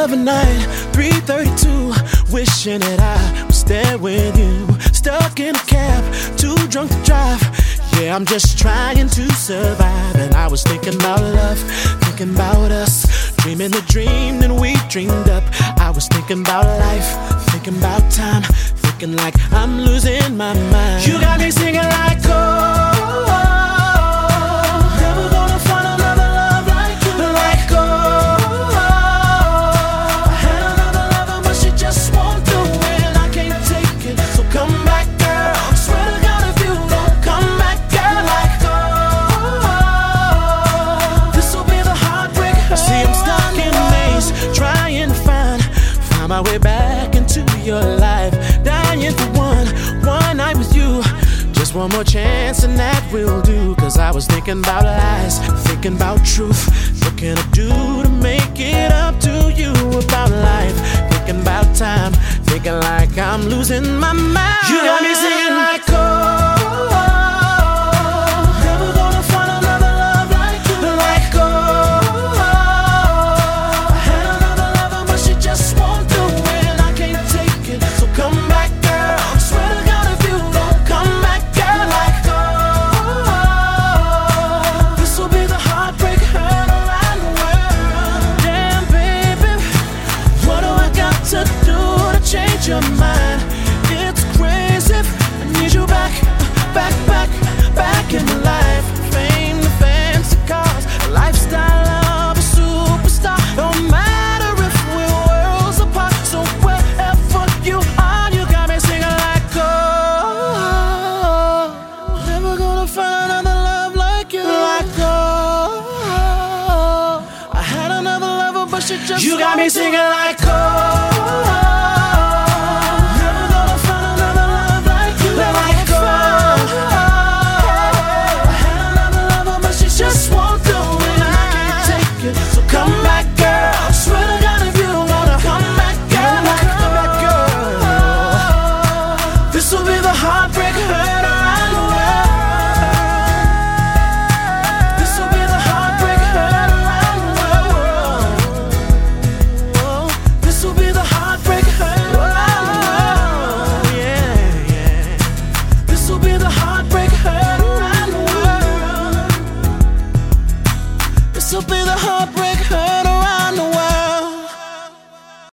of a night, 3:32, wishing that I was there with you. Stuck in a cab, too drunk to drive. Yeah, I'm just trying to survive. And I was thinking about love, thinking about us, dreaming the dream that we dreamed up. I was thinking about life, thinking about time, thinking like I'm losing my mind. You got me singing like, oh, never gonna find another love like you. Like, oh, I had another lover, but she just won't do it. I can't take it, so come back, girl. Swear to God, if you don't come back, girl. Like, oh, this'll be the heartbreak. See, I'm stuck in a maze, trying to find my way back into your life. Dying for one night with you. Just one more chance and that will do. Cause I was thinking about lies, thinking about truth. What can I do to make it up to you about life? Thinking about time, thinking like I'm losing my mind. You got me singing like, oh, never gonna find another love like you. Like, oh, I had another lover, but she just won't do it. I can't take it, so come back, girl. Swear to God, if you don't come back, girl. Like, oh, this'll be the heartbreak heard around the world. Damn, baby, what do I got to do to change your mind? It's crazy, I need you back, back, back, back in my life. Fame, the fancy cars, a lifestyle of a superstar. No matter if we're worlds apart, so wherever you are, you got me singing like, oh, never gonna find another love like you. Like, oh, I had another lover, but she just, you got me singing like, oh.